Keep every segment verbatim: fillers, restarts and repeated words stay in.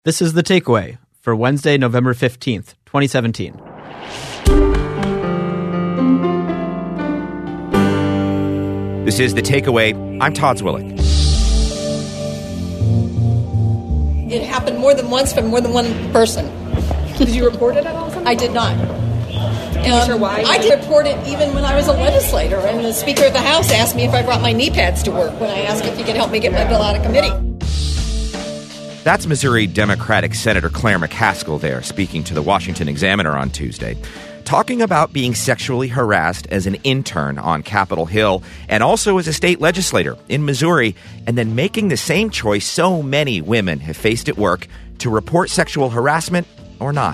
This is The Takeaway for Wednesday, November fifteenth, twenty seventeen. This is The Takeaway. I'm Todd Zwillich. It happened more than once from more than one person. Did you report it at all? I did not. Are you um, sure why? I did report it even when I was a legislator, and the Speaker of the House asked me if I brought my knee pads to work when I asked if he could help me get my bill out of committee. That's Missouri Democratic Senator Claire McCaskill there, speaking to the Washington Examiner on Tuesday, talking about being sexually harassed as an intern on Capitol Hill and also as a state legislator in Missouri, and then making the same choice so many women have faced at work to report sexual harassment or not.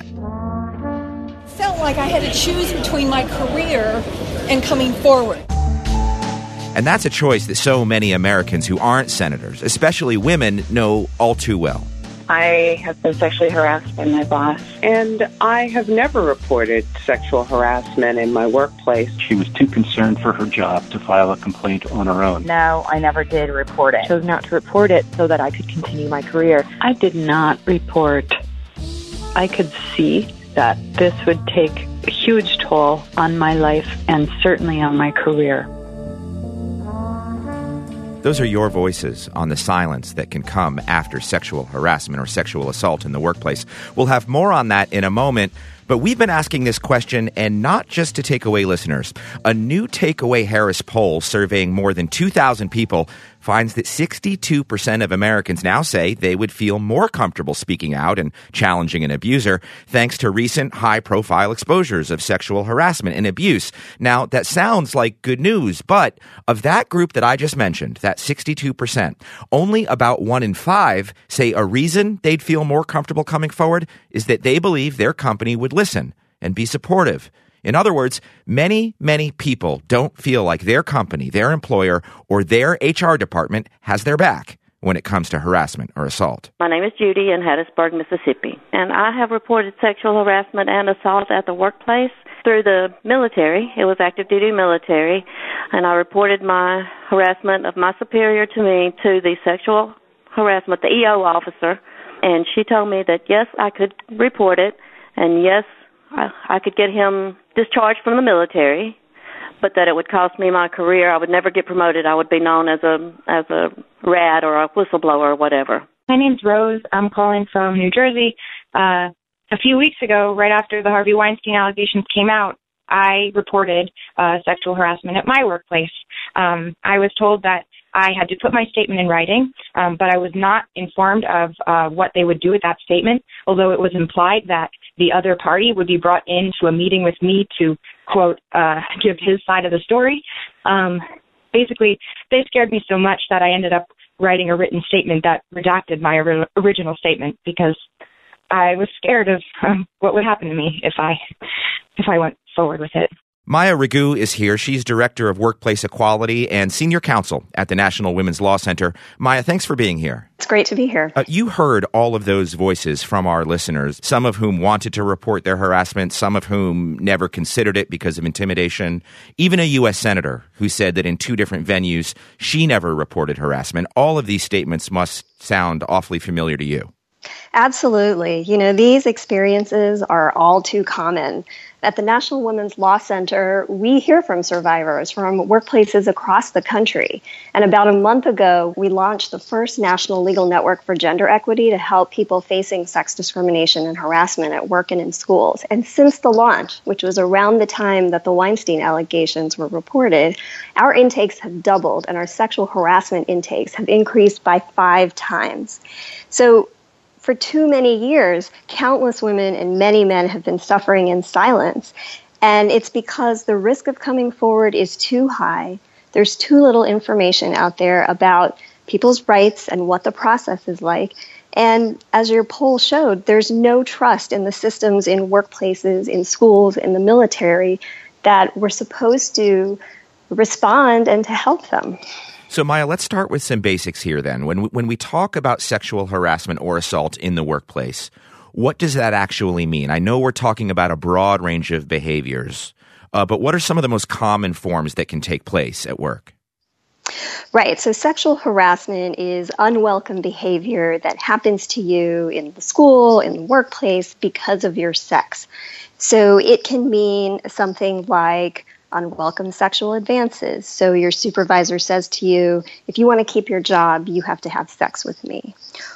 Felt like I had to choose between my career and coming forward. And that's a choice that so many Americans who aren't senators, especially women, know all too well. I have been sexually harassed by my boss. And I have never reported sexual harassment in my workplace. She was too concerned for her job to file a complaint on her own. No, I never did report it. I chose not to report it so that I could continue my career. I did not report. I could see that this would take a huge toll on my life and certainly on my career. Those are your voices on the silence that can come after sexual harassment or sexual assault in the workplace. We'll have more on that in a moment, but we've been asking this question, and not just to Takeaway listeners. A new Takeaway Harris poll surveying more than two thousand people finds that sixty-two percent of Americans now say they would feel more comfortable speaking out and challenging an abuser thanks to recent high-profile exposures of sexual harassment and abuse. Now, that sounds like good news, but of that group that I just mentioned, that sixty-two percent, only about one in five say a reason they'd feel more comfortable coming forward is that they believe their company would listen and be supportive. In other words, many, many people don't feel like their company, their employer, or their H R department has their back when it comes to harassment or assault. My name is Judy in Hattiesburg, Mississippi, and I have reported sexual harassment and assault at the workplace through the military. It was active duty military, and I reported my harassment of my superior to me to the sexual harassment, the E O officer, and she told me that yes, I could report it, and yes, I, I could get him discharged from the military, but that it would cost me my career. I would never get promoted. I would be known as a as a rat or a whistleblower or whatever. My name's Rose. I'm calling from New Jersey. Uh, a few weeks ago, right after the Harvey Weinstein allegations came out, I reported uh, sexual harassment at my workplace. Um, I was told that I had to put my statement in writing, um, but I was not informed of uh, what they would do with that statement, although it was implied that the other party would be brought into a meeting with me to, quote, uh, give his side of the story. Um, basically, they scared me so much that I ended up writing a written statement that redacted my or- original statement because I was scared of um, what would happen to me if I if I went forward with it. Maya Ragu is here. She's Director of Workplace Equality and Senior Counsel at the National Women's Law Center. Maya, thanks for being here. It's great to be here. Uh, you heard all of those voices from our listeners, some of whom wanted to report their harassment, some of whom never considered it because of intimidation. Even a U S senator who said that in two different venues, she never reported harassment. All of these statements must sound awfully familiar to you. Absolutely. You know, these experiences are all too common. At the National Women's Law Center, we hear from survivors from workplaces across the country. And about a month ago, we launched the first national legal network for gender equity to help people facing sex discrimination and harassment at work and in schools. And since the launch, which was around the time that the Weinstein allegations were reported, our intakes have doubled and our sexual harassment intakes have increased by five times. So for too many years, countless women and many men have been suffering in silence. And it's because the risk of coming forward is too high. There's too little information out there about people's rights and what the process is like. And as your poll showed, there's no trust in the systems in workplaces, in schools, in the military that we're supposed to respond and to help them. So, Maya, let's start with some basics here then. When we, when we talk about sexual harassment or assault in the workplace, what does that actually mean? I know we're talking about a broad range of behaviors, uh, but what are some of the most common forms that can take place at work? Right. So sexual harassment is unwelcome behavior that happens to you in the school, in the workplace, because of your sex. So it can mean something like unwelcome sexual advances. So your supervisor says to you, if you want to keep your job, you have to have sex with me.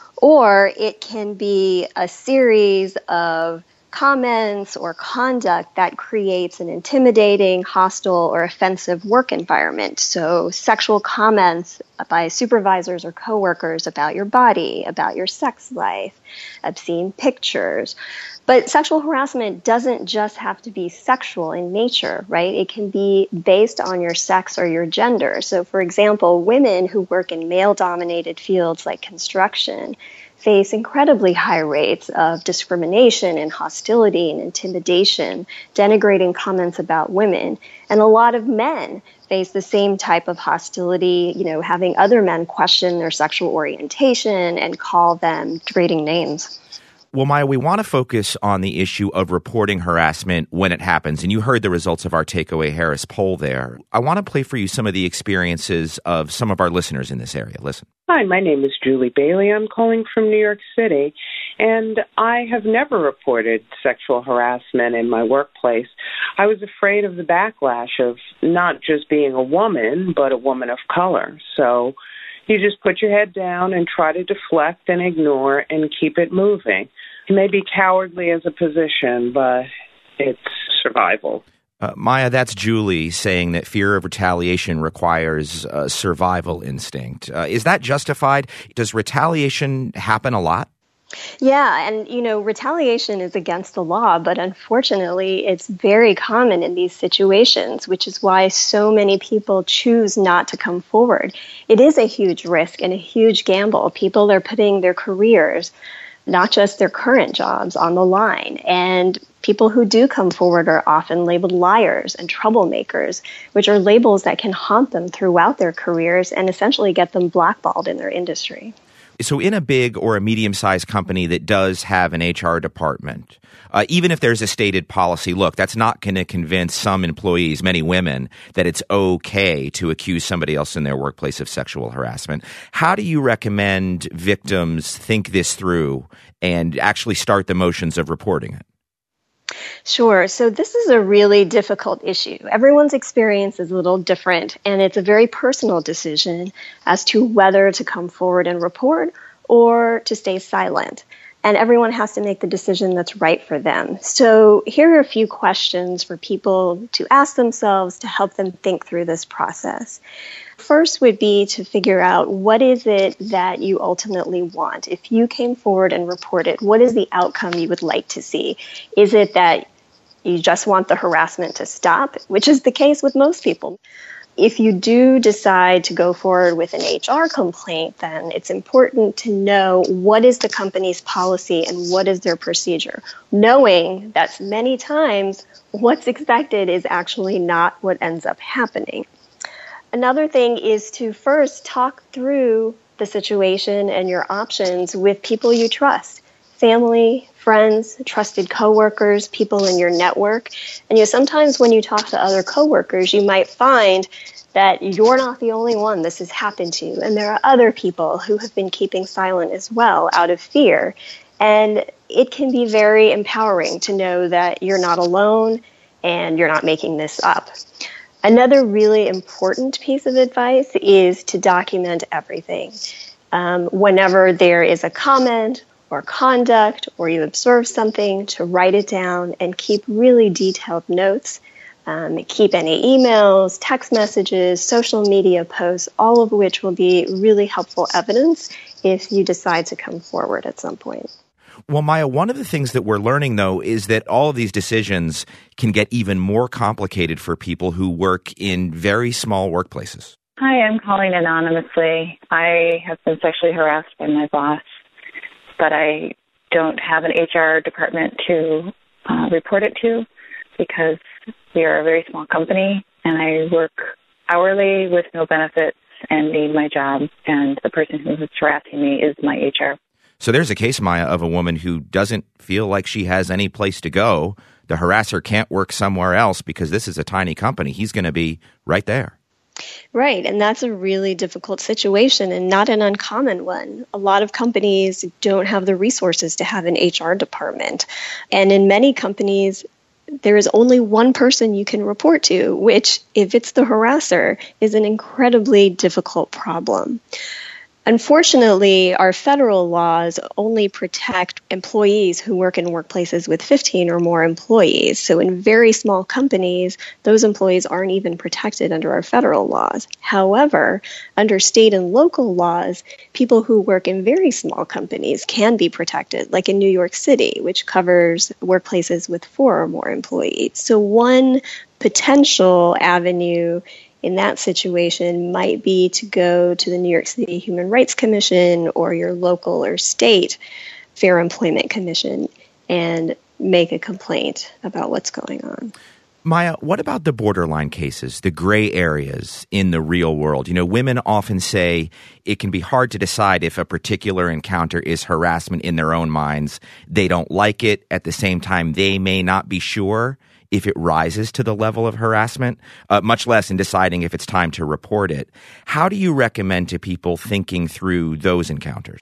Or it can be a series of comments or conduct that creates an intimidating, hostile, or offensive work environment. So sexual comments by supervisors or coworkers about your body, about your sex life, obscene pictures. But sexual harassment doesn't just have to be sexual in nature, right? It can be based on your sex or your gender. So, for example, women who work in male-dominated fields like construction face incredibly high rates of discrimination and hostility and intimidation, denigrating comments about women. And a lot of men face the same type of hostility, you know, having other men question their sexual orientation and call them degrading names. Well, Maya, we want to focus on the issue of reporting harassment when it happens. And you heard the results of our Takeaway Harris poll there. I want to play for you some of the experiences of some of our listeners in this area. Listen. Hi, my name is Julie Bailey. I'm calling from New York City, and I have never reported sexual harassment in my workplace. I was afraid of the backlash of not just being a woman, but a woman of color. So you just put your head down and try to deflect and ignore and keep it moving. It may be cowardly as a position, but it's survival. Uh, Maya, that's Julie saying that fear of retaliation requires a survival instinct. Uh, is that justified? Does retaliation happen a lot? Yeah, and, you know, retaliation is against the law, but unfortunately, it's very common in these situations, which is why so many people choose not to come forward. It is a huge risk and a huge gamble. People are putting their careers, not just their current jobs, on the line. And people who do come forward are often labeled liars and troublemakers, which are labels that can haunt them throughout their careers and essentially get them blackballed in their industry. So in a big or a medium-sized company that does have an H R department, uh, even if there's a stated policy, look, that's not going to convince some employees, many women, that it's okay to accuse somebody else in their workplace of sexual harassment. How do you recommend victims think this through and actually start the motions of reporting it? Sure. So this is a really difficult issue. Everyone's experience is a little different, and it's a very personal decision as to whether to come forward and report or to stay silent. And everyone has to make the decision that's right for them. So here are a few questions for people to ask themselves to help them think through this process. First would be to figure out what is it that you ultimately want. If you came forward and reported, what is the outcome you would like to see? Is it that you just want the harassment to stop, which is the case with most people? If you do decide to go forward with an H R complaint, then it's important to know what is the company's policy and what is their procedure, knowing that many times what's expected is actually not what ends up happening. Another thing is to first talk through the situation and your options with people you trust, family, friends, trusted coworkers, people in your network. And you know, sometimes when you talk to other coworkers, you might find that you're not the only one this has happened to, and there are other people who have been keeping silent as well out of fear. And it can be very empowering to know that you're not alone and you're not making this up. Another really important piece of advice is to document everything. Um, whenever there is a comment or conduct or you observe something, to write it down and keep really detailed notes. Um, keep any emails, text messages, social media posts, all of which will be really helpful evidence if you decide to come forward at some point. Well, Maya, one of the things that we're learning, though, is that all of these decisions can get even more complicated for people who work in very small workplaces. Hi, I'm calling anonymously. I have been sexually harassed by my boss, but I don't have an H R department to uh, report it to because we are a very small company and I work hourly with no benefits and need my job, and the person who is harassing me is my H R. So there's a case, Maya, of a woman who doesn't feel like she has any place to go. The harasser can't work somewhere else because this is a tiny company. He's going to be right there. Right, and that's a really difficult situation and not an uncommon one. A lot of companies don't have the resources to have an H R department. And in many companies, there is only one person you can report to, which, if it's the harasser, is an incredibly difficult problem. Unfortunately, our federal laws only protect employees who work in workplaces with fifteen or more employees. So in very small companies, those employees aren't even protected under our federal laws. However, under state and local laws, people who work in very small companies can be protected, like in New York City, which covers workplaces with four or more employees. So one potential avenue in that situation might be to go to the New York City Human Rights Commission or your local or state Fair Employment Commission and make a complaint about what's going on. Maya, what about the borderline cases, the gray areas in the real world? You know, women often say it can be hard to decide if a particular encounter is harassment in their own minds. They don't like it. At the same time, they may not be sure if it rises to the level of harassment, uh, much less in deciding if it's time to report it. How do you recommend to people thinking through those encounters?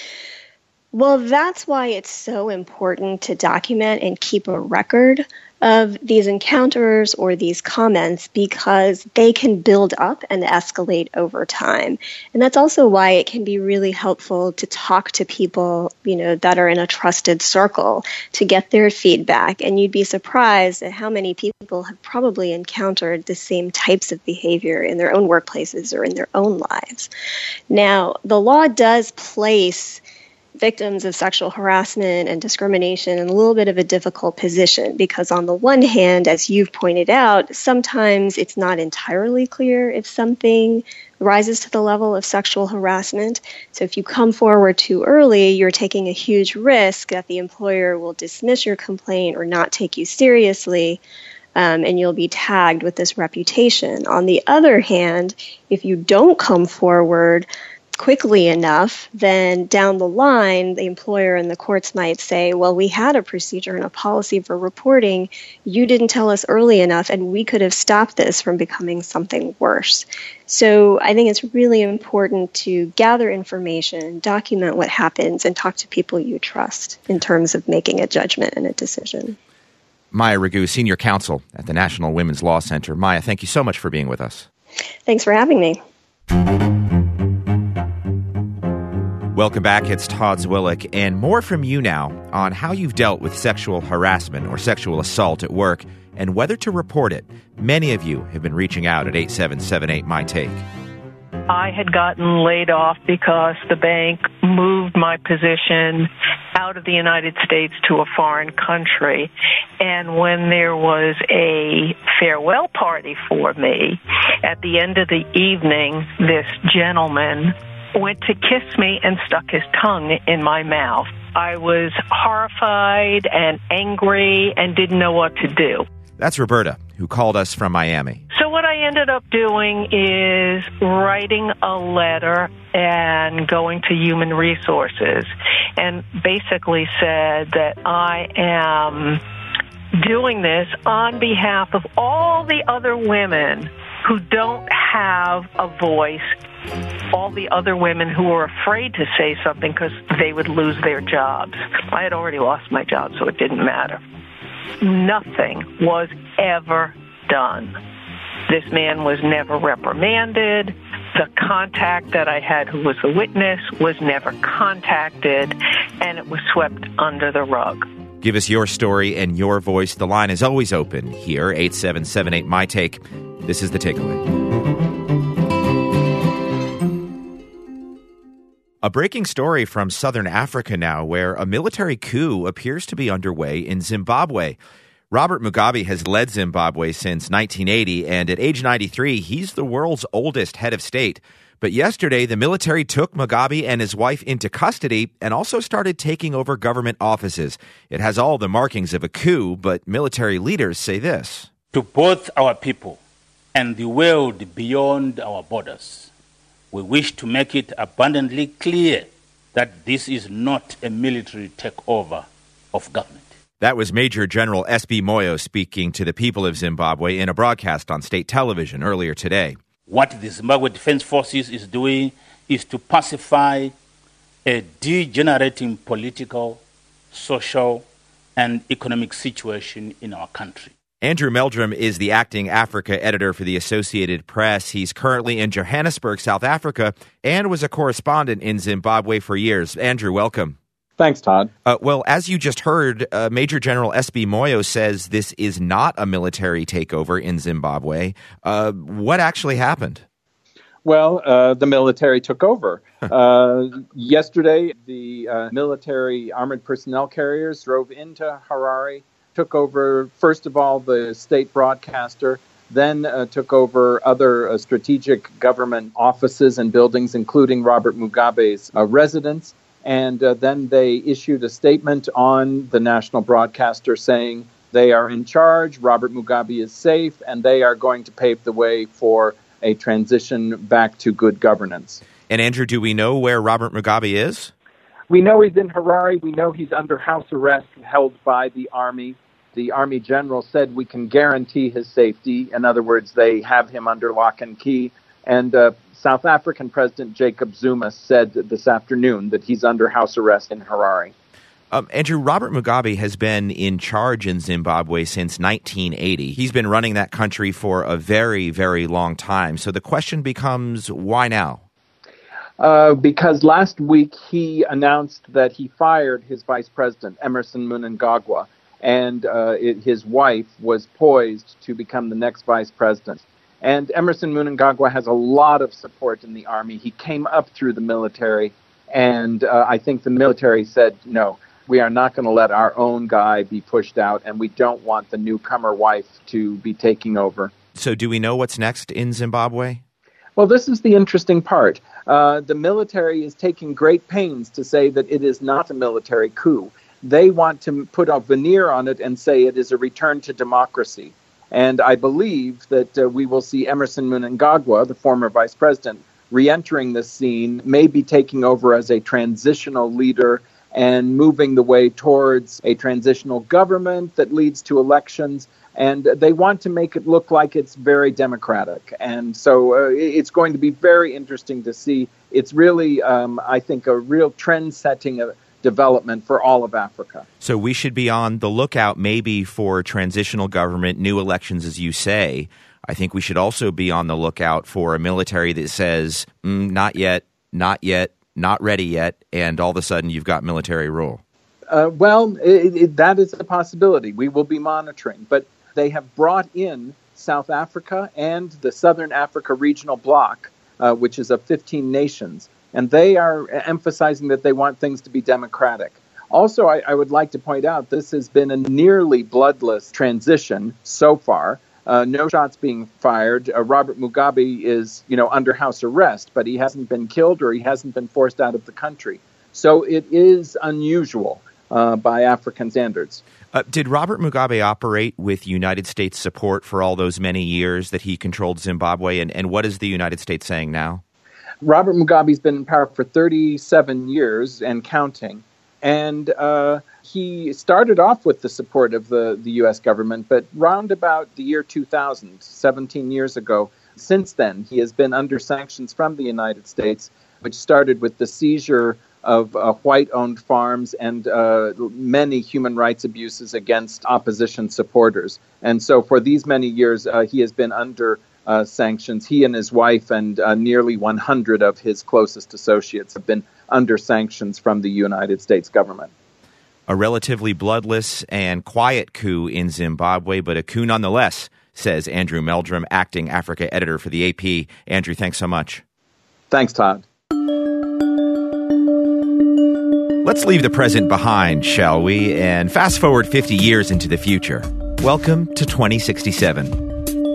Well, that's why it's so important to document and keep a record of these encounters or these comments, because they can build up and escalate over time. And that's also why it can be really helpful to talk to people, you know, that are in a trusted circle to get their feedback. And you'd be surprised at how many people have probably encountered the same types of behavior in their own workplaces or in their own lives. Now, the law does place victims of sexual harassment and discrimination in a little bit of a difficult position, because on the one hand, as you've pointed out, sometimes it's not entirely clear if something rises to the level of sexual harassment. So if you come forward too early, you're taking a huge risk that the employer will dismiss your complaint or not take you seriously, um, and you'll be tagged with this reputation. On the other hand, if you don't come forward quickly enough, then down the line, the employer and the courts might say, well, we had a procedure and a policy for reporting. You didn't tell us early enough, and we could have stopped this from becoming something worse. So I think it's really important to gather information, document what happens, and talk to people you trust in terms of making a judgment and a decision. Maya Ragu, Senior Counsel at the National Women's Law Center. Maya, thank you so much for being with us. Thanks for having me. Welcome back. It's Todd Zwillich, and more from you now on how you've dealt with sexual harassment or sexual assault at work and whether to report it. Many of you have been reaching out at eight seven seven eight, M Y T A K E. I had gotten laid off because the bank moved my position out of the United States to a foreign country. And when there was a farewell party for me, at the end of the evening, this gentleman went to kiss me and stuck his tongue in my mouth. I was horrified and angry and didn't know what to do. That's Roberta, who called us from Miami. So what I ended up doing is writing a letter and going to Human Resources and basically said that I am doing this on behalf of all the other women who don't have a voice, all the other women who were afraid to say something because they would lose their jobs. I had already lost my job, so it didn't matter. Nothing was ever done. This man was never reprimanded. The contact that I had who was the witness was never contacted, and it was swept under the rug. Give us your story and your voice. The line is always open here, eight seven seven eight, M Y T A K E. This is The Takeaway. A breaking story from southern Africa now, where a military coup appears to be underway in Zimbabwe. Robert Mugabe has led Zimbabwe since nineteen eighty, and at age ninety-three, he's the world's oldest head of state. But yesterday, the military took Mugabe and his wife into custody and also started taking over government offices. It has all the markings of a coup, but military leaders say this. To both our people and the world beyond our borders, we wish to make it abundantly clear that this is not a military takeover of government. That was Major General S B Moyo speaking to the people of Zimbabwe in a broadcast on state television earlier today. What the Zimbabwe Defense Forces is doing is to pacify a degenerating political, social, and economic situation in our country. Andrew Meldrum is the acting Africa editor for the Associated Press. He's currently in Johannesburg, South Africa, and was a correspondent in Zimbabwe for years. Andrew, welcome. Thanks, Todd. Uh, well, as you just heard, uh, Major General S B Moyo says this is not a military takeover in Zimbabwe. Uh, what actually happened? Well, uh, the military took over. uh, yesterday, the uh, military armored personnel carriers drove into Harare, took over, first of all, the state broadcaster, then uh, took over other uh, strategic government offices and buildings, including Robert Mugabe's uh, residence. And uh, then they issued a statement on the national broadcaster saying they are in charge, Robert Mugabe is safe, and they are going to pave the way for a transition back to good governance. And Andrew, do we know where Robert Mugabe is? We know he's in Harare. We know he's under house arrest held by the army. The army general said we can guarantee his safety. In other words, they have him under lock and key. And uh, South African President Jacob Zuma said this afternoon that he's under house arrest in Harare. Um, Andrew, Robert Mugabe has been in charge in Zimbabwe since nineteen eighty. He's been running that country for a very, very long time. So the question becomes, why now? Uh, because last week he announced that he fired his vice president, Emmerson Mnangagwa, and uh, it, his wife was poised to become the next vice president. And Emmerson Mnangagwa has a lot of support in the army. He came up through the military, and uh, I think the military said, no, we are not going to let our own guy be pushed out, and we don't want the newcomer wife to be taking over. So do we know what's next in Zimbabwe? Well, this is the interesting part. Uh, the military is taking great pains to say that it is not a military coup. They want to put a veneer on it and say it is a return to democracy. And I believe that uh, we will see Emmerson Mnangagwa, the former vice president, re-entering the scene, maybe taking over as a transitional leader and moving the way towards a transitional government that leads to elections. And they want to make it look like it's very democratic. And so uh, it's going to be very interesting to see. It's really, um, I think, a real trend-setting uh, development for all of Africa. So we should be on the lookout maybe for transitional government, new elections, as you say. I think we should also be on the lookout for a military that says, mm, not yet, not yet, not ready yet, and all of a sudden you've got military rule. Uh, well, it, it, that is a possibility. We will be monitoring. But they have brought in South Africa and the Southern Africa Regional Bloc, uh, which is of fifteen nations, and they are emphasizing that they want things to be democratic. Also, I, I would like to point out this has been a nearly bloodless transition so far. Uh, no shots being fired. Uh, Robert Mugabe is, you know, under house arrest, but he hasn't been killed or he hasn't been forced out of the country. So it is unusual uh, by African standards. Uh, did Robert Mugabe operate with United States support for all those many years that he controlled Zimbabwe? And, and what is the United States saying now? Robert Mugabe's been in power for thirty-seven years and counting. And uh, he started off with the support of the, the U S government, but round about the year two thousand, seventeen years ago, since then, he has been under sanctions from the United States, which started with the seizure of uh, white-owned farms and uh, many human rights abuses against opposition supporters. And so for these many years, uh, he has been under uh, sanctions. He and his wife and uh, nearly one hundred of his closest associates have been under sanctions from the United States government. A relatively bloodless and quiet coup in Zimbabwe, but a coup nonetheless, says Andrew Meldrum, acting Africa editor for the A P. Andrew, thanks so much. Thanks, Todd. Let's leave the present behind, shall we, and fast forward fifty years into the future. Welcome to twenty sixty-seven.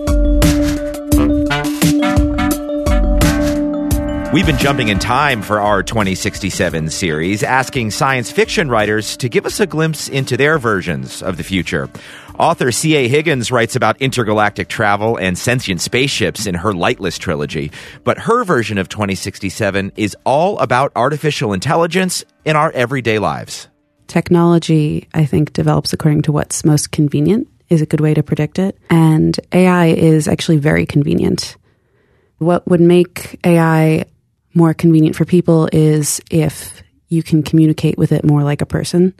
We've been jumping in time for our twenty sixty-seven series, asking science fiction writers to give us a glimpse into their versions of the future. Author C A. Higgins writes about intergalactic travel and sentient spaceships in her Lightless trilogy, but her version of twenty sixty-seven is all about artificial intelligence in our everyday lives. Technology, I think, develops according to what's most convenient, is a good way to predict it, and A I is actually very convenient. What would make A I more convenient for people is if you can communicate with it more like a person.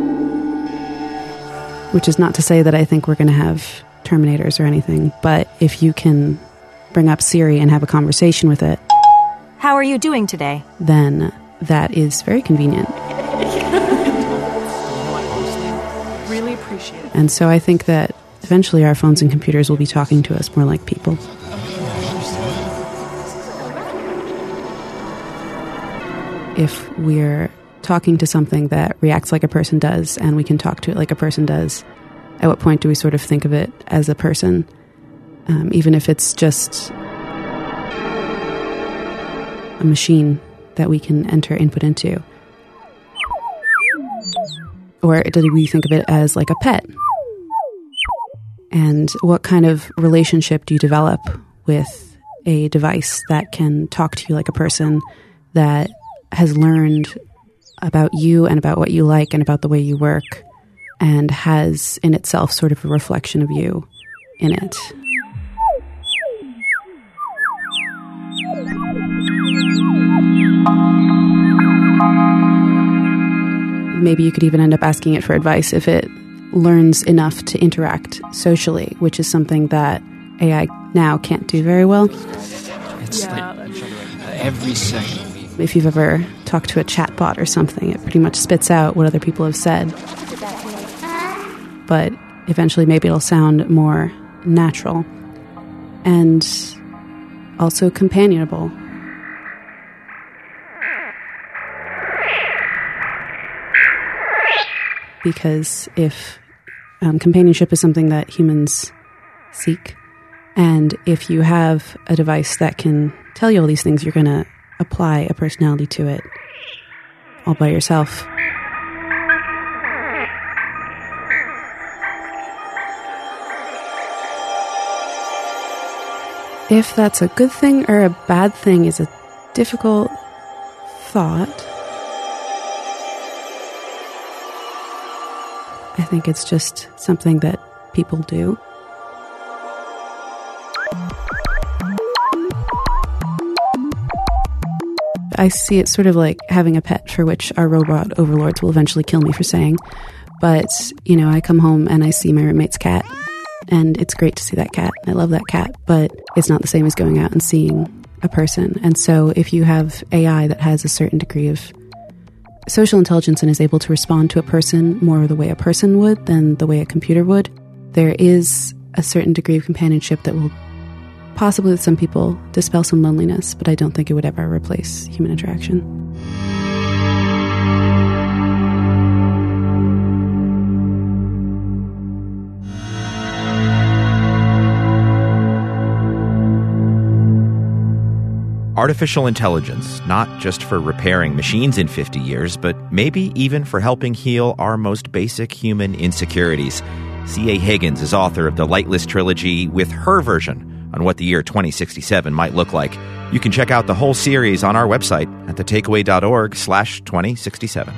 Which is not to say that I think we're going to have Terminators or anything, but if you can bring up Siri and have a conversation with it, how are you doing today? Then that is very convenient. Really appreciate it. And so I think that eventually our phones and computers will be talking to us more like people. If we're talking to something that reacts like a person does and we can talk to it like a person does, at what point do we sort of think of it as a person, um, even if it's just a machine that we can enter input into? Or do we think of it as like a pet? And what kind of relationship do you develop with a device that can talk to you like a person, that has learned about you and about what you like and about the way you work, and has in itself sort of a reflection of you in it? Maybe you could even end up asking it for advice if it learns enough to interact socially, which is something that A I now can't do very well. It's yeah. like every second. If you've ever talked to a chatbot or something, it pretty much spits out what other people have said. But eventually maybe it'll sound more natural and also companionable. Because if um, companionship is something that humans seek, and if you have a device that can tell you all these things, you're going to apply a personality to it all by yourself. If that's a good thing or a bad thing is a difficult thought. I think it's just something that people do. I see it sort of like having a pet, for which our robot overlords will eventually kill me for saying. But, you know, I come home and I see my roommate's cat, and it's great to see that cat. I love that cat, but it's not the same as going out and seeing a person. And so if you have A I that has a certain degree of social intelligence and is able to respond to a person more the way a person would than the way a computer would, there is a certain degree of companionship that will possibly, with some people, dispel some loneliness, but I don't think it would ever replace human interaction. Artificial intelligence, not just for repairing machines in fifty years, but maybe even for helping heal our most basic human insecurities. C A. Higgins is author of the Lightless Trilogy with her version on what the year twenty sixty-seven might look like. You can check out the whole series on our website at thetakeaway.org slash 2067.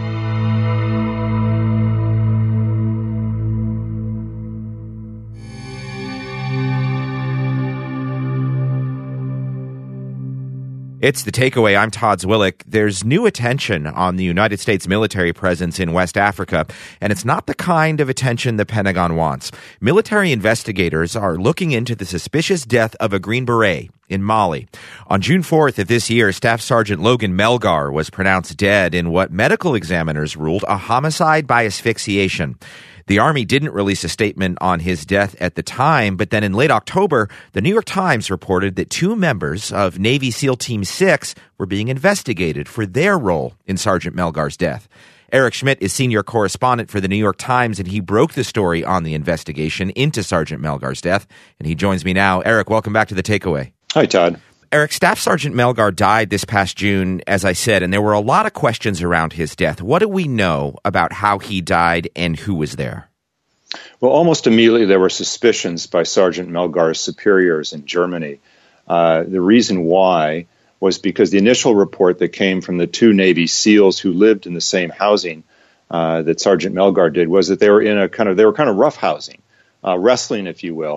It's The Takeaway. I'm Todd Zwillich. There's new attention on the United States military presence in West Africa, and it's not the kind of attention the Pentagon wants. Military investigators are looking into the suspicious death of a Green Beret in Mali. On June fourth of this year, Staff Sergeant Logan Melgar was pronounced dead in what medical examiners ruled a homicide by asphyxiation. The Army didn't release a statement on his death at the time, but then in late October, the New York Times reported that two members of Navy SEAL Team six were being investigated for their role in Sergeant Melgar's death. Eric Schmidt is senior correspondent for the New York Times, and he broke the story on the investigation into Sergeant Melgar's death, and he joins me now. Eric, welcome back to The Takeaway. Hi, Todd. Eric, Staff Sergeant Melgar died this past June, as I said, and there were a lot of questions around his death. What do we know about how he died and who was there? Well, almost immediately there were suspicions by Sergeant Melgar's superiors in Germany. Uh, the reason why was because the initial report that came from the two Navy SEALs who lived in the same housing uh, that Sergeant Melgar did was that they were in a kind of they were kind of rough housing, uh, wrestling, if you will.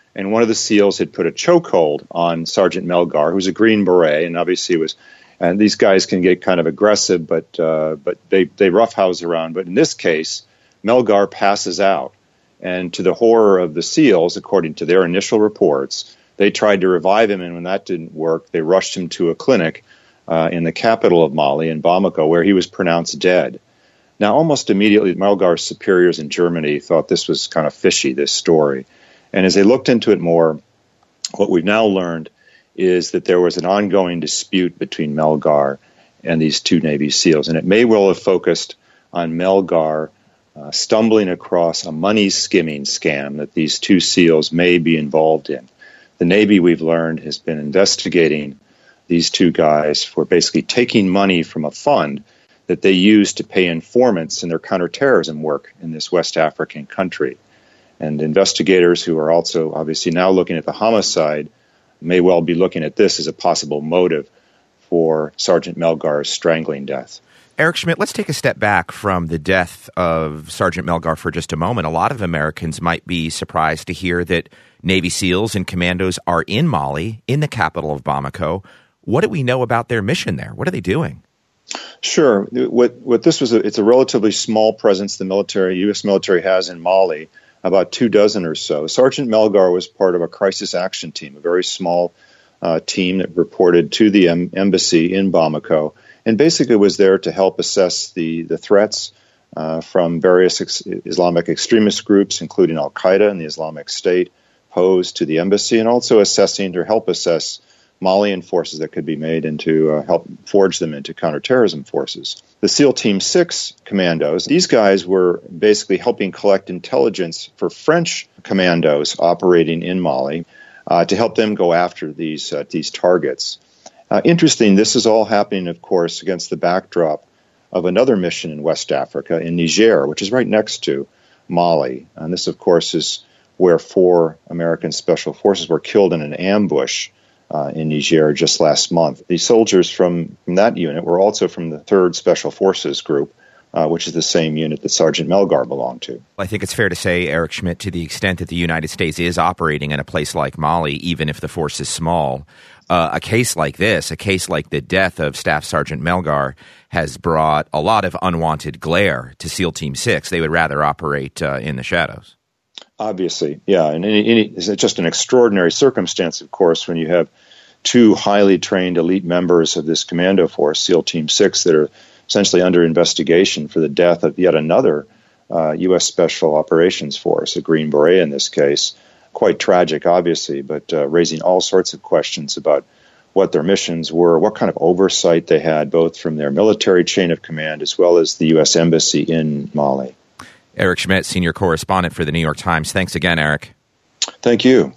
and one of the SEALs had put a chokehold on Sergeant Melgar, who's a Green Beret, and obviously was. And these guys can get kind of aggressive, but uh, but they they roughhouse around. But in this case, Melgar passes out, and to the horror of the SEALs, according to their initial reports, they tried to revive him, and when that didn't work, they rushed him to a clinic uh, in the capital of Mali, in Bamako, where he was pronounced dead. Now, almost immediately, Melgar's superiors in Germany thought this was kind of fishy, this story. And as they looked into it more, what we've now learned is that there was an ongoing dispute between Melgar and these two Navy SEALs. And it may well have focused on Melgar uh, stumbling across a money skimming scam that these two SEALs may be involved in. The Navy, we've learned, has been investigating these two guys for basically taking money from a fund that they use to pay informants in their counterterrorism work in this West African country. And investigators who are also obviously now looking at the homicide may well be looking at this as a possible motive for Sergeant Melgar's strangling death. Eric Schmidt, let's take a step back from the death of Sergeant Melgar for just a moment. A lot of Americans might be surprised to hear that Navy SEALs and commandos are in Mali, in the capital of Bamako. What do we know about their mission there? What are they doing? Sure. What what this was, a, it's a relatively small presence the military, U S military has in Mali, about two dozen or so. Sergeant Melgar was part of a crisis action team, a very small uh, team that reported to the em- embassy in Bamako, and basically was there to help assess the, the threats uh, from various ex- Islamic extremist groups, including Al-Qaeda and the Islamic State, posed to the embassy, and also assessing to help assess Malian forces that could be made into uh, help forge them into counterterrorism forces. The SEAL Team six commandos, these guys were basically helping collect intelligence for French commandos operating in Mali uh, to help them go after these uh, these targets. Uh, interesting, this is all happening, of course, against the backdrop of another mission in West Africa, in Niger, which is right next to Mali. And this, of course, is where four American special forces were killed in an ambush Uh, in Niger just last month. The soldiers from, from that unit were also from the third Special Forces Group, uh, which is the same unit that Sergeant Melgar belonged to. I think it's fair to say, Eric Schmidt, to the extent that the United States is operating in a place like Mali, even if the force is small, uh, a case like this, a case like the death of Staff Sergeant Melgar, has brought a lot of unwanted glare to SEAL Team six. They would rather operate uh, in the shadows. Obviously, yeah, and any, any, it's just an extraordinary circumstance, of course, when you have two highly trained elite members of this commando force, SEAL Team six, that are essentially under investigation for the death of yet another uh, U S Special Operations Force, a Green Beret in this case. Quite tragic, obviously, but uh, raising all sorts of questions about what their missions were, what kind of oversight they had, both from their military chain of command as well as the U S Embassy in Mali. Eric Schmidt, senior correspondent for the New York Times. Thanks again, Eric. Thank you.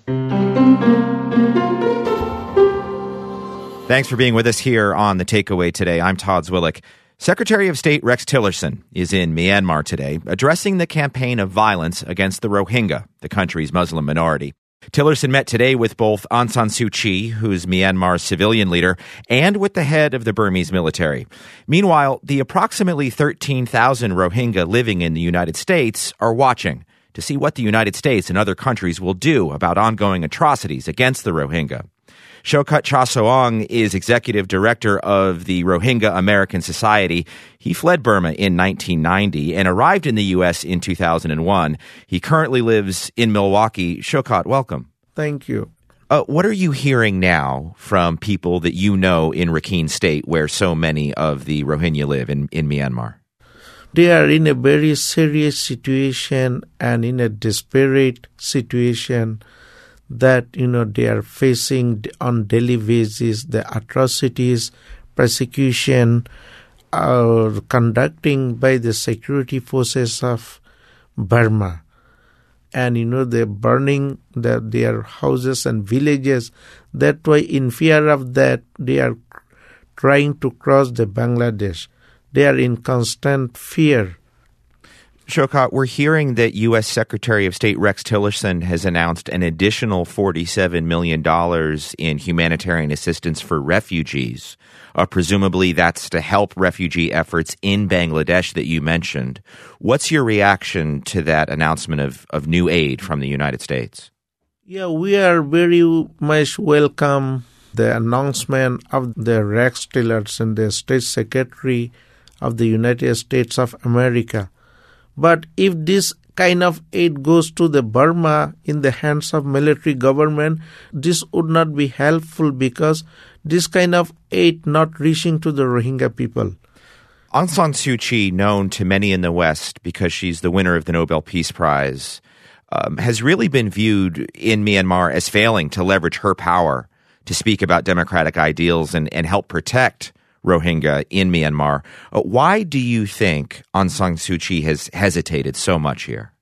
Thanks for being with us here on The Takeaway today. I'm Todd Zwillich. Secretary of State Rex Tillerson is in Myanmar today, addressing the campaign of violence against the Rohingya, the country's Muslim minority. Tillerson met today with both Aung San Suu Kyi, who's Myanmar's civilian leader, and with the head of the Burmese military. Meanwhile, the approximately thirteen thousand Rohingya living in the United States are watching to see what the United States and other countries will do about ongoing atrocities against the Rohingya. Shaukat Chasoang is executive director of the Rohingya American Society. He fled Burma in nineteen ninety and arrived in the U S in two thousand one. He currently lives in Milwaukee. Shaukat, welcome. Thank you. Uh, what are you hearing now from people that you know in Rakhine State, where so many of the Rohingya live in, in Myanmar? They are in a very serious situation and in a desperate situation that, you know, they are facing on daily basis the atrocities, persecution uh, conducting by the security forces of Burma. And, you know, they're burning the, their houses and villages. That's why in fear of that, they are trying to cross the Bangladesh. They are in constant fear. Shaukat, we're hearing that U S. Secretary of State Rex Tillerson has announced an additional forty-seven million dollars in humanitarian assistance for refugees. Uh, presumably that's to help refugee efforts in Bangladesh that you mentioned. What's your reaction to that announcement of, of new aid from the United States? Yeah, we are very much welcome the announcement of the Rex Tillerson, the State Secretary of the United States of America. But if this kind of aid goes to the Burma in the hands of military government, this would not be helpful because this kind of aid not reaching to the Rohingya people. Aung San Suu Kyi, known to many in the West because she's the winner of the Nobel Peace Prize, um, has really been viewed in Myanmar as failing to leverage her power to speak about democratic ideals and, and help protect Rohingya in Myanmar. Uh, why do you think Aung San Suu Kyi has hesitated so much here?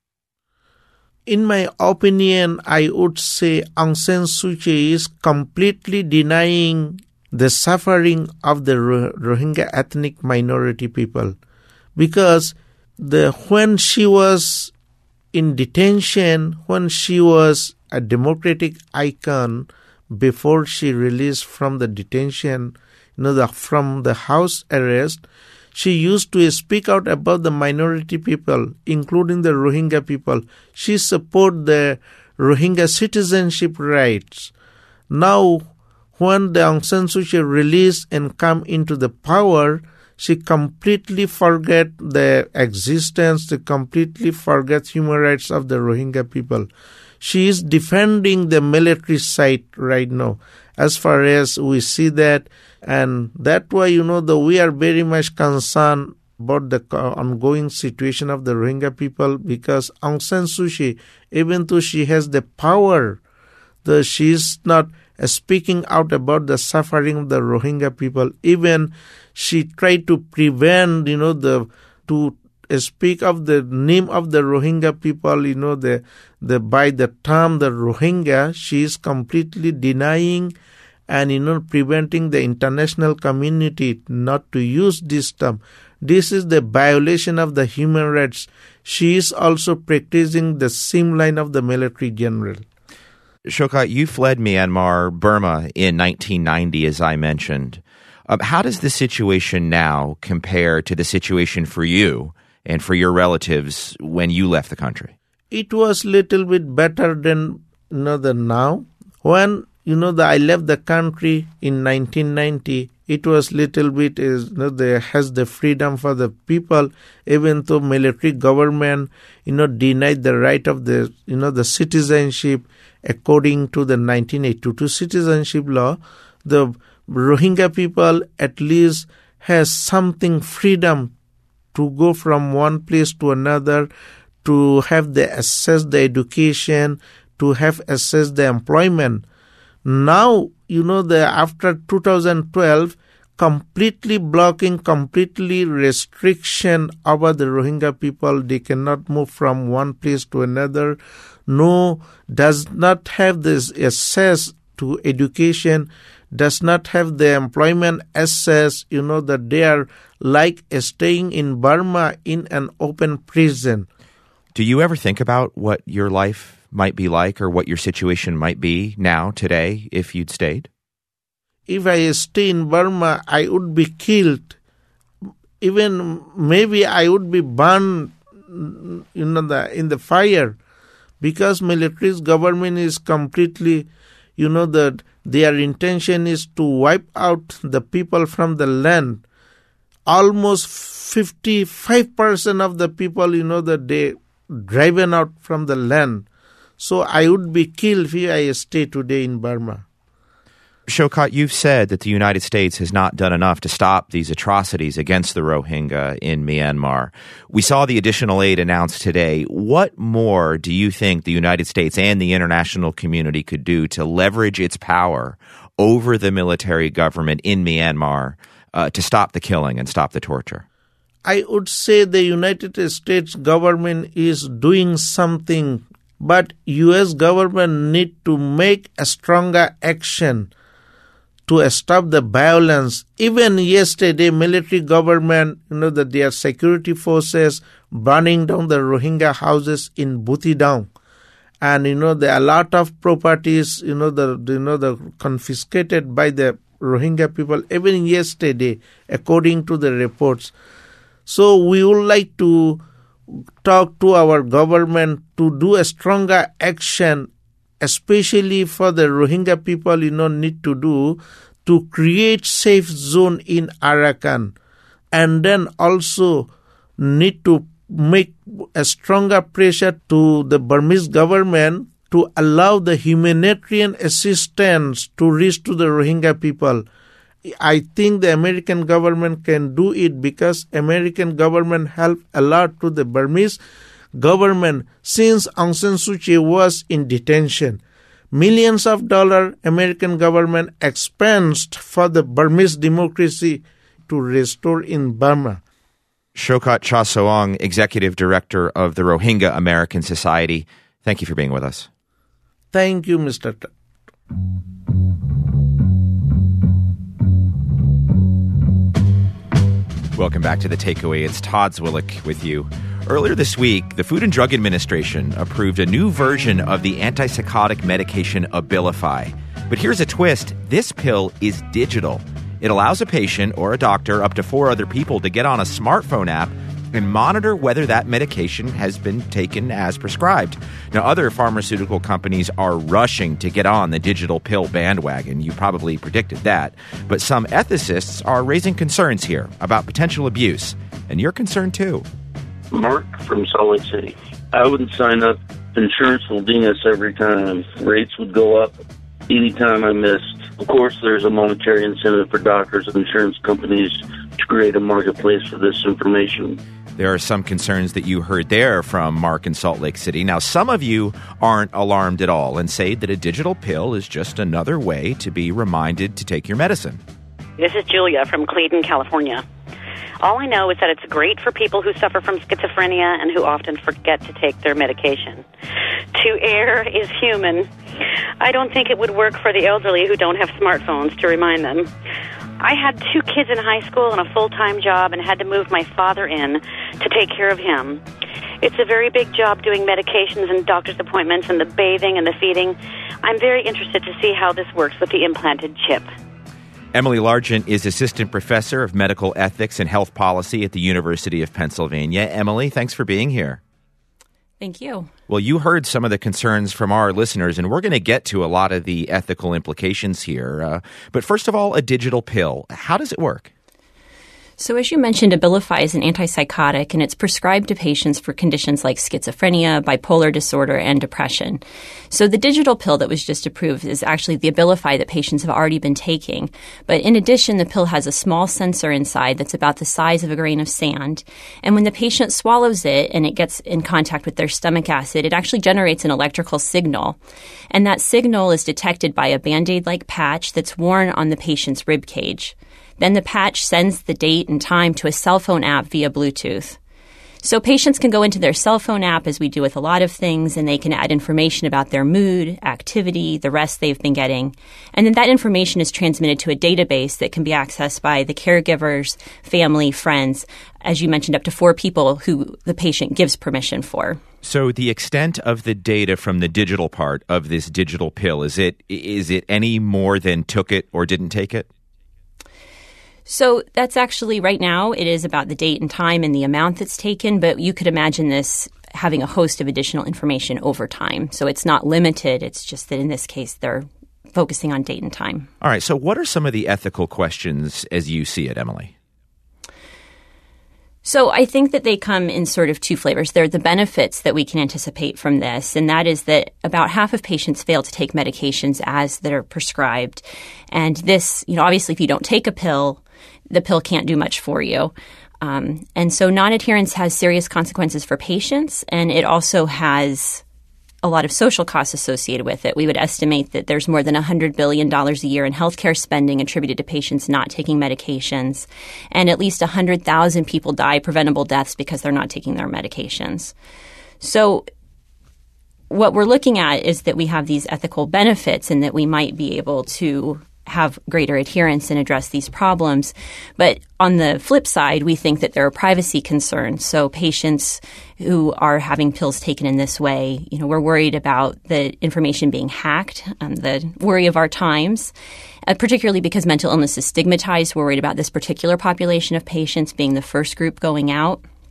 In my opinion, I would say Aung San Suu Kyi is completely denying the suffering of the Rohingya ethnic minority people, because the when she was in detention, when she was a democratic icon, before she released from the detention, you know, the, from the house arrest, she used to speak out about the minority people, including the Rohingya people. She supported the Rohingya citizenship rights. Now, when the Aung San Suu Kyi released and come into the power, she completely forget the existence, she completely forget human rights of the Rohingya people. She is defending the military side right now, as far as we see that. And that's why, you know, the, we are very much concerned about the ongoing situation of the Rohingya people, because Aung San Suu Kyi, even though she has the power, the, she is not uh, speaking out about the suffering of the Rohingya people. Even she tried to prevent, you know, the to speak of the name of the Rohingya people, you know, the the by the term the Rohingya, she is completely denying and, you know, preventing the international community not to use this term. This is the violation of the human rights. She is also practicing the same line of the military general. Shokhat, you fled Myanmar, Burma in nineteen ninety, as I mentioned. Um, how does the situation now compare to the situation for you and for your relatives when you left the country? It was little bit better than, you know, than now. When, you know, the, I left the country in nineteen ninety, it was little bit, is, you know, there has the freedom for the people, even though military government, you know, denied the right of the, you know, the citizenship according to the nineteen eighty-two citizenship law. The Rohingya people at least has something freedom to go from one place to another, to have the access the education, to have access the employment. Now, you know, the after two thousand twelve, completely blocking, completely restriction over the Rohingya people. They cannot move from one place to another. No, does not have this access to education, does not have the employment access, you know, that they are like staying in Burma in an open prison. Do you ever think about what your life might be like or what your situation might be now, today, if you'd stayed? If I stay in Burma, I would be killed. Even maybe I would be burned, you know, the, in the fire, because military government is completely, you know, that their intention is to wipe out the people from the land. Almost fifty-five percent of the people, you know, that they driven out from the land. So I would be killed if I stay today in Burma. Shokhat, you've said that the United States has not done enough to stop these atrocities against the Rohingya in Myanmar. We saw the additional aid announced today. What more do you think the United States and the international community could do to leverage its power over the military government in Myanmar uh, to stop the killing and stop the torture? I would say the United States government is doing something, but U S government need to make a stronger action to stop the violence. Even yesterday, military government, you know, that their security forces burning down the Rohingya houses in Buthidaung. And, you know, there are a lot of properties, you know, the, you know, the confiscated by the Rohingya people, even yesterday, according to the reports. So we would like to talk to our government to do a stronger action especially for the Rohingya people, you know, need to do to create safe zone in Arakan, and then also need to make a stronger pressure to the Burmese government to allow the humanitarian assistance to reach to the Rohingya people. I think the American government can do it because American government helped a lot to the Burmese government since Aung San Suu Kyi was in detention. Millions of dollars American government expensed for the Burmese democracy to restore in Burma. Shaukat Chasoang, Executive Director of the Rohingya American Society, thank you for being with us. Thank you, Mister T- Welcome back to The Takeaway. It's Todd Zwillich with you. Earlier this week, the Food and Drug Administration approved a new version of the antipsychotic medication Abilify. But here's a twist. This pill is digital. It allows a patient or a doctor up to four other people to get on a smartphone app and monitor whether that medication has been taken as prescribed. Now, other pharmaceutical companies are rushing to get on the digital pill bandwagon. You probably predicted that. But some ethicists are raising concerns here about potential abuse. And you're concerned too. Mark from Salt Lake City. I would sign up. Insurance will ding us every time. Rates would go up anytime I missed. Of course, there's a monetary incentive for doctors and insurance companies to create a marketplace for this information. There are some concerns that you heard there from Mark in Salt Lake City. Now, some of you aren't alarmed at all and say that a digital pill is just another way to be reminded to take your medicine. This is Julia from Clayton, California. All I know is that it's great for people who suffer from schizophrenia and who often forget to take their medication. To err is human. I don't think it would work for the elderly who don't have smartphones to remind them. I had two kids in high school and a full-time job and had to move my father in to take care of him. It's a very big job doing medications and doctor's appointments and the bathing and the feeding. I'm very interested to see how this works with the implanted chip. Emily Largent is Assistant Professor of Medical Ethics and Health Policy at the University of Pennsylvania. Emily, thanks for being here. Thank you. Well, you heard some of the concerns from our listeners, and we're going to get to a lot of the ethical implications here. Uh, but first of all, a digital pill. How does it work? So as you mentioned, Abilify is an antipsychotic, and it's prescribed to patients for conditions like schizophrenia, bipolar disorder, and depression. So the digital pill that was just approved is actually the Abilify that patients have already been taking. But in addition, the pill has a small sensor inside that's about the size of a grain of sand. And when the patient swallows it and it gets in contact with their stomach acid, it actually generates an electrical signal. And that signal is detected by a Band-Aid-like patch that's worn on the patient's rib cage. Then the patch sends the date and time to a cell phone app via Bluetooth. So patients can go into their cell phone app, as we do with a lot of things, and they can add information about their mood, activity, the rest they've been getting. And then that information is transmitted to a database that can be accessed by the caregivers, family, friends, as you mentioned, up to four people who the patient gives permission for. So the extent of the data from the digital part of this digital pill, is it is it any more than took it or didn't take it? So that's actually, right now, it is about the date and time and the amount that's taken, but you could imagine this having a host of additional information over time. So it's not limited. It's just that in this case, they're focusing on date and time. All right. So what are some of the ethical questions as you see it, Emily? So I think that they come in sort of two flavors. There are the benefits that we can anticipate from this, and that is that about half of patients fail to take medications as they're prescribed. And this, you know, obviously if you don't take a pill, the pill can't do much for you. Um, and so non-adherence has serious consequences for patients, and it also has a lot of social costs associated with it. We would estimate that there's more than one hundred billion dollars a year in healthcare spending attributed to patients not taking medications, and at least one hundred thousand people die preventable deaths because they're not taking their medications. So what we're looking at is that we have these ethical benefits and that we might be able to have greater adherence and address these problems. But on the flip side, we think that there are privacy concerns. So patients who are having pills taken in this way, you know, we're worried about the information being hacked, um, the worry of our times, uh, particularly because mental illness is stigmatized. We're worried about this particular population of patients being the first group going out.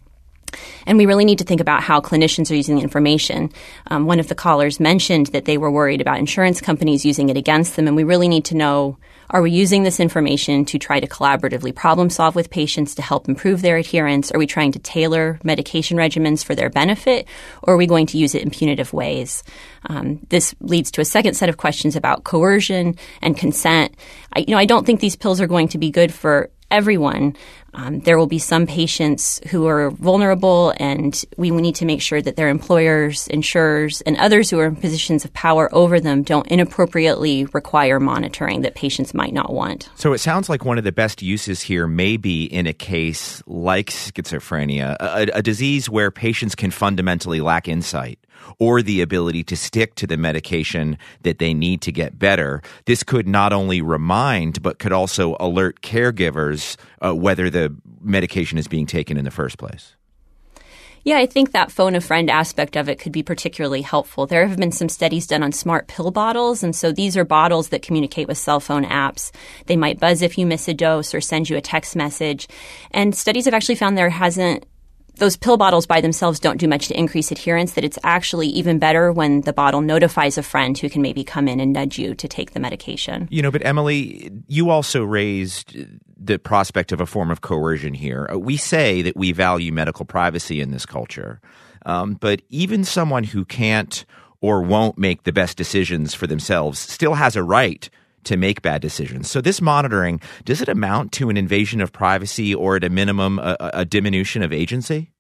And we really need to think about how clinicians are using the information. Um, one of the callers mentioned that they were worried about insurance companies using it against them, and we really need to know, are we using this information to try to collaboratively problem solve with patients to help improve their adherence? Are we trying to tailor medication regimens for their benefit, or are we going to use it in punitive ways? Um, this leads to a second set of questions about coercion and consent. I, you know, I don't think these pills are going to be good for everyone. Um, there will be some patients who are vulnerable, and we need to make sure that their employers, insurers, and others who are in positions of power over them don't inappropriately require monitoring that patients might not want. So it sounds like one of the best uses here may be in a case like schizophrenia, a, a disease where patients can fundamentally lack insight or the ability to stick to the medication that they need to get better. This could not only remind, but could also alert caregivers uh, whether the medication is being taken in the first place. Yeah, I think that phone a friend aspect of it could be particularly helpful. There have been some studies done on smart pill bottles, and so these are bottles that communicate with cell phone apps. They might buzz if you miss a dose or send you a text message. And studies have actually found there hasn't Those pill bottles by themselves don't do much to increase adherence, that it's actually even better when the bottle notifies a friend who can maybe come in and nudge you to take the medication. You know, but Emily, you also raised the prospect of a form of coercion here. We say that we value medical privacy in this culture, um, but even someone who can't or won't make the best decisions for themselves still has a right to make bad decisions. So this monitoring, does it amount to an invasion of privacy or at a minimum a, a diminution of agency?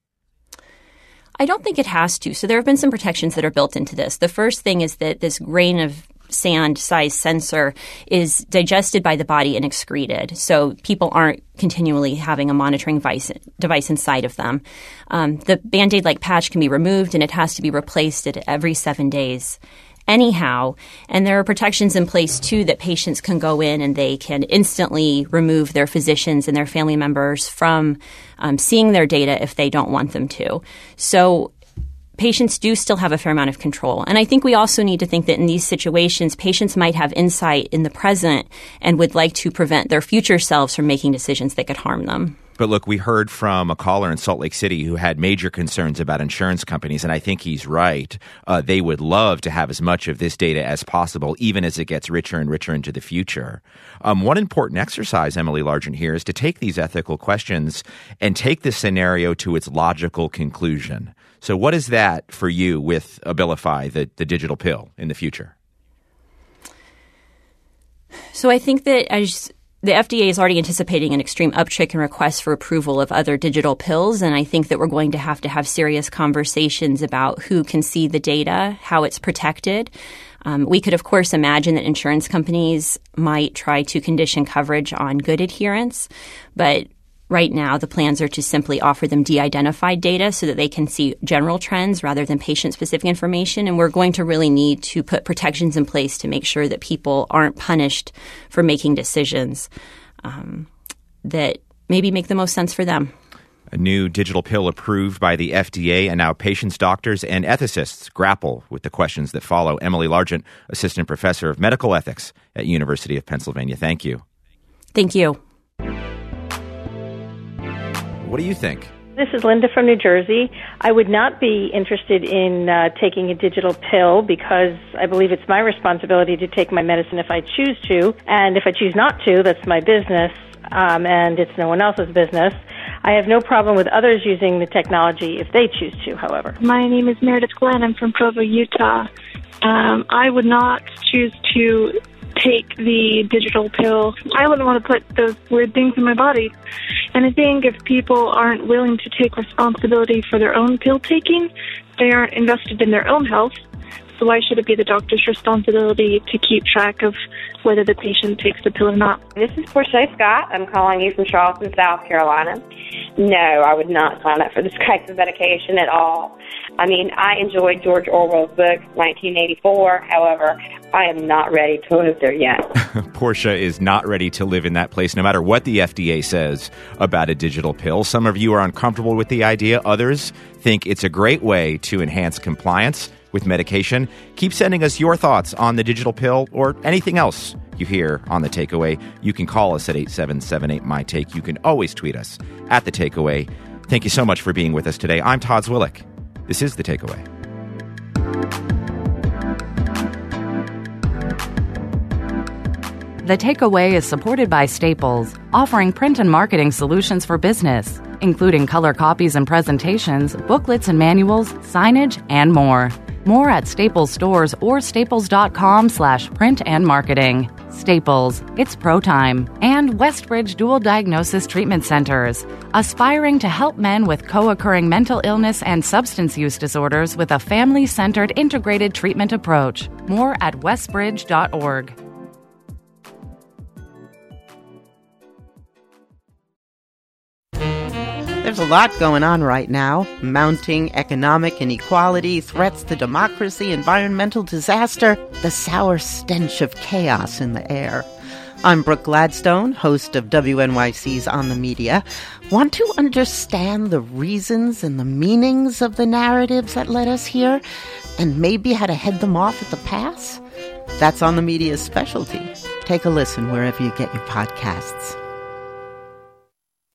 I don't think it has to. So there have been some protections that are built into this. The first thing is that this grain of sand size sensor is digested by the body and excreted. So people aren't continually having a monitoring device, device inside of them. Um, the Band-Aid-like patch can be removed, and it has to be replaced at every seven days. Anyhow, and there are protections in place, too, that patients can go in and they can instantly remove their physicians and their family members from um, seeing their data if they don't want them to. So patients do still have a fair amount of control. And I think we also need to think that in these situations, patients might have insight in the present and would like to prevent their future selves from making decisions that could harm them. But look, we heard from a caller in Salt Lake City who had major concerns about insurance companies, and I think he's right. Uh, they would love to have as much of this data as possible, even as it gets richer and richer into the future. Um, one important exercise, Emily Largent, here is to take these ethical questions and take this scenario to its logical conclusion. So what is that for you with Abilify, the, the digital pill, in the future? So I think that as the F D A is already anticipating an extreme uptick in requests for approval of other digital pills, and I think that we're going to have to have serious conversations about who can see the data, how it's protected. Um, we could, of course, imagine that insurance companies might try to condition coverage on good adherence, but right now the plans are to simply offer them de-identified data so that they can see general trends rather than patient-specific information. And we're going to really need to put protections in place to make sure that people aren't punished for making decisions um, that maybe make the most sense for them. A new digital pill approved by the F D A, and now patients, doctors, and ethicists grapple with the questions that follow. Emily Largent, Assistant Professor of Medical Ethics at University of Pennsylvania. Thank you. Thank you. What do you think? This is Linda from New Jersey. I would not be interested in uh, taking a digital pill because I believe it's my responsibility to take my medicine if I choose to. And if I choose not to, that's my business, um, and it's no one else's business. I have no problem with others using the technology if they choose to, however. My name is Meredith Glenn. I'm from Provo, Utah. Um, I would not choose to take the digital pill. I wouldn't want to put those weird things in my body. And I think if people aren't willing to take responsibility for their own pill taking, they aren't invested in their own health. So why should it be the doctor's responsibility to keep track of whether the patient takes the pill or not? This is Portia Scott. I'm calling you from Charleston, South Carolina. No, I would not sign up for this type of medication at all. I mean, I enjoyed George Orwell's book, nineteen eighty-four. However, I am not ready to live there yet. Portia is not ready to live in that place, no matter what the F D A says about a digital pill. Some of you are uncomfortable with the idea. Others think it's a great way to enhance compliance with medication. Keep sending us your thoughts on the digital pill or anything else you hear on The Takeaway. You can call us at eight seven seven eight, M Y T A K E. You can always tweet us at The Takeaway. Thank you so much for being with us today. I'm Todd Zwillich. This is The Takeaway. The Takeaway is supported by Staples, offering print and marketing solutions for business, including color copies and presentations, booklets and manuals, signage, and more. More at Staples stores or staples.com slash print and marketing. Staples, it's pro time. And Westbridge Dual Diagnosis Treatment Centers, aspiring to help men with co-occurring mental illness and substance use disorders with a family-centered integrated treatment approach. More at westbridge dot org. There's a lot going on right now. Mounting economic inequality, threats to democracy, environmental disaster, the sour stench of chaos in the air. I'm Brooke Gladstone, host of W N Y C's On the Media. Want to understand the reasons and the meanings of the narratives that led us here, and maybe how to head them off at the pass? That's On the Media's specialty. Take a listen wherever you get your podcasts.